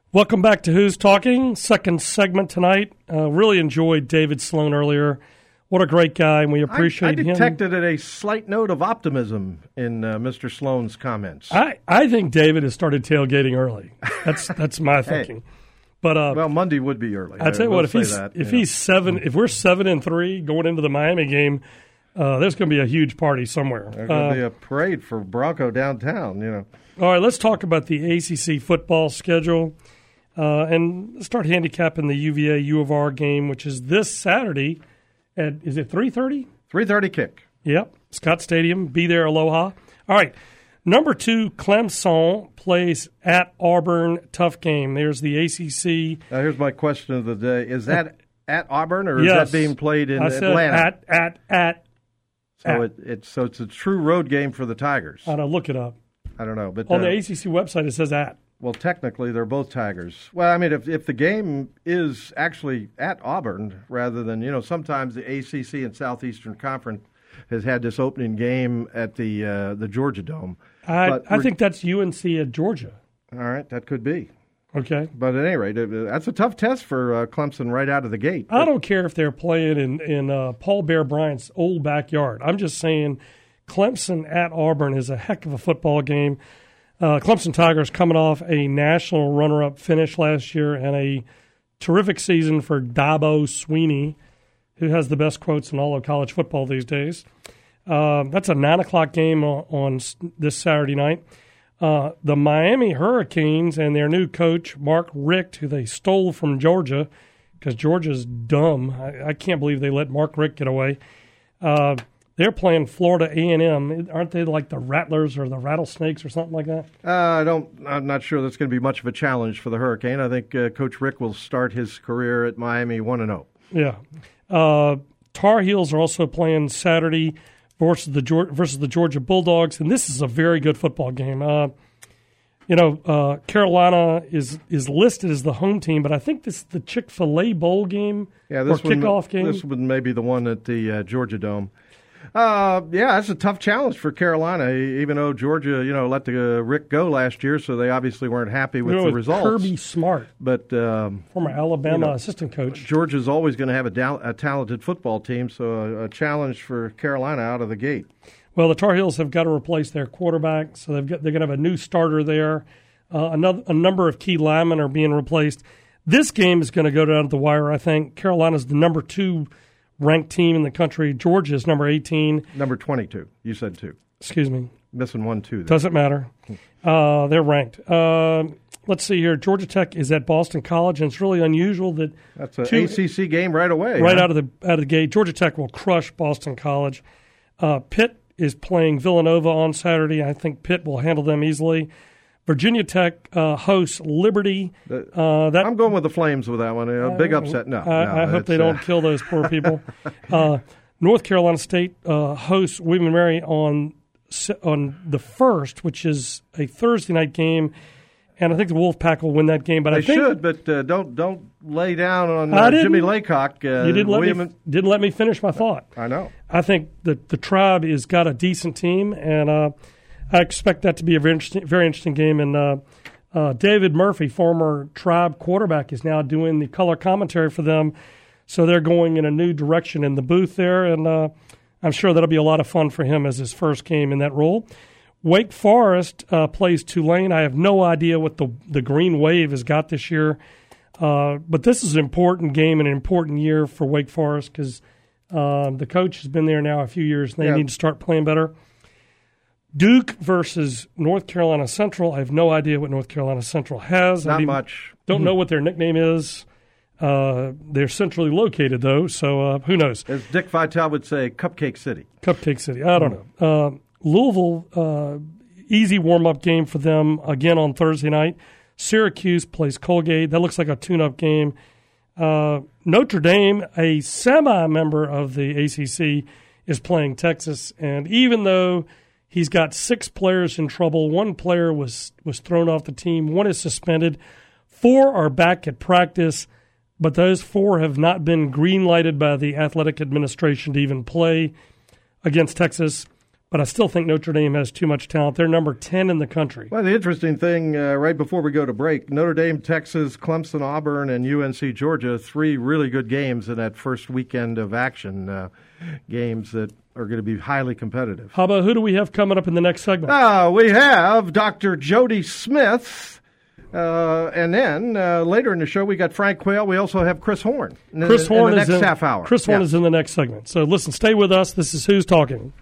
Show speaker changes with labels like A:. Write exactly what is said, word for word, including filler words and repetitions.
A: Welcome back to Who's Talking, second segment tonight. Uh, really enjoyed David Sloan earlier. What a great guy, and we appreciate him.
B: I, I detected him. a slight note of optimism in uh, Mister Sloan's comments.
A: I, I think David has started tailgating early. That's that's my thinking.
B: Hey.
A: But uh,
B: well, Monday would be early.
A: I tell you what, if he's
B: that,
A: if
B: you
A: he's
B: know.
A: seven, if we're seven and three going into the Miami game, uh, there's going to be a huge party somewhere.
B: There's going to
A: uh,
B: be a parade for Bronco downtown. You know.
A: All right, let's talk about the A C C football schedule. Uh, and start handicapping the U V A U of R game, which is this Saturday at, is it three thirty?
B: three thirty kick.
A: Yep, Scott Stadium. Be there, aloha. All right, number two, Clemson plays at Auburn. Tough game. There's the A C C.
B: Now, here's my question of the day. Is that at Auburn, or is
A: yes.
B: that being played in
A: I said
B: Atlanta?
A: at, at, at.
B: So,
A: at.
B: It, it's, so it's a true road game for the Tigers.
A: I don't know, look it up.
B: I don't know. but
A: On
B: uh,
A: the A C C website, it says at.
B: Well, technically, they're both Tigers. Well, I mean, if if the game is actually at Auburn rather than, you know, sometimes the A C C and Southeastern Conference has had this opening game at the uh, the Georgia Dome.
A: I, I think that's U N C at Georgia.
B: All right, that could be.
A: Okay.
B: But at any rate, that's a tough test for uh, Clemson right out of the gate.
A: I don't care if they're playing in, in uh, Paul Bear Bryant's old backyard. I'm just saying Clemson at Auburn is a heck of a football game. Uh, Clemson Tigers coming off a national runner-up finish last year and a terrific season for Dabo Swinney, who has the best quotes in all of college football these days. Uh, that's a nine o'clock game on, on this Saturday night. Uh, the Miami Hurricanes and their new coach, Mark Richt, who they stole from Georgia, because Georgia's dumb. I, I can't believe they let Mark Richt get away. Uh, they're playing Florida A and M. Aren't they like the Rattlers or the Rattlesnakes or something like that?
B: Uh, I don't. I'm not sure that's going to be much of a challenge for the Hurricane. I think uh, Coach Richt will start his career at Miami one and zero.
A: Yeah. Uh, Tar Heels are also playing Saturday versus the Georgia, versus the Georgia Bulldogs, and this is a very good football game. Uh, you know, uh, Carolina is is listed as the home team, but I think this is the Chick-fil-A bowl game
B: yeah, this
A: or kickoff
B: one,
A: game.
B: This one may be the one at the uh, Georgia Dome. Uh, yeah, that's a tough challenge for Carolina, even though Georgia, you know, let the uh, Rick go last year, so they obviously weren't happy with
A: you know,
B: the
A: with
B: results.
A: Kirby Smart,
B: but um,
A: former Alabama
B: you know,
A: assistant coach.
B: Georgia's always going to have a, da- a talented football team, so a, a challenge for Carolina out of the gate.
A: Well, the Tar Heels have got to replace their quarterback, so they've got, they're going to have a new starter there. Uh, another a number of key linemen are being replaced. This game is going to go down to the wire, I think. Carolina's the number two ranked team in the country. Georgia is number eighteen.
B: Number twenty-two. You said two.
A: Excuse me.
B: Missing one, two. There.
A: Doesn't matter. Uh, they're ranked. Uh, let's see here. Georgia Tech is at Boston College, and it's really unusual that
B: that's an
A: two,
B: A C C game right away.
A: Right
B: huh?
A: out of the out of the gate. Georgia Tech will crush Boston College. Uh, Pitt is playing Villanova on Saturday. I think Pitt will handle them easily. Virginia Tech uh, hosts Liberty. Uh, that,
B: I'm going with the Flames with that one. A big upset. No,
A: I,
B: no,
A: I hope they don't
B: uh,
A: kill those poor people. uh, North Carolina State uh, hosts William and Mary on on the first, which is a Thursday night game, and I think the Wolfpack will win that game. But
B: they
A: I think,
B: should, but uh, don't don't lay down on uh, Jimmy Laycock. Uh,
A: you didn't let
B: William
A: me
B: and,
A: didn't let me finish my thought.
B: I know.
A: I think that the Tribe has got a decent team, and uh, I expect that to be a very interesting, very interesting game. And uh, uh, David Murphy, former Tribe quarterback, is now doing the color commentary for them. So they're going in a new direction in the booth there, and uh, I'm sure that'll be a lot of fun for him as his first game in that role. Wake Forest uh, plays Tulane. I have no idea what the the Green Wave has got this year, uh, but this is an important game and an important year for Wake Forest because uh, the coach has been there now a few years, and they
B: yeah.
A: need to start playing better. Duke versus North Carolina Central. I have no idea what North Carolina Central has.
B: Not
A: I mean,
B: much.
A: Don't mm-hmm. know what their nickname is. Uh, they're centrally located, though, so uh, who knows?
B: As Dick Vitale would say, Cupcake City.
A: Cupcake City. I don't know. Uh, Louisville, uh, easy warm-up game for them again on Thursday night. Syracuse plays Colgate. That looks like a tune-up game. Uh, Notre Dame, a semi-member of the A C C, is playing Texas, and even though he's got six players in trouble, one player was, was thrown off the team, one is suspended, four are back at practice, but those four have not been green-lighted by the athletic administration to even play against Texas. but I still think Notre Dame has too much talent. They're number ten in the country.
B: Well, the interesting thing, uh, right before we go to break, Notre Dame, Texas, Clemson, Auburn, and U N C Georgia, three really good games in that first weekend of action, uh, games that are going to be highly competitive.
A: How about who do we have coming up in the next segment?
B: Uh, we have Doctor Jody Smith. Uh, and then uh, later in the show, we got Frank Quayle. We also have Chris Horn in,
A: Chris
B: the,
A: Horn
B: in the
A: is
B: next
A: in,
B: half hour.
A: Chris Horn
B: yeah.
A: is in the next segment. So listen, stay with us. This is Who's Talking.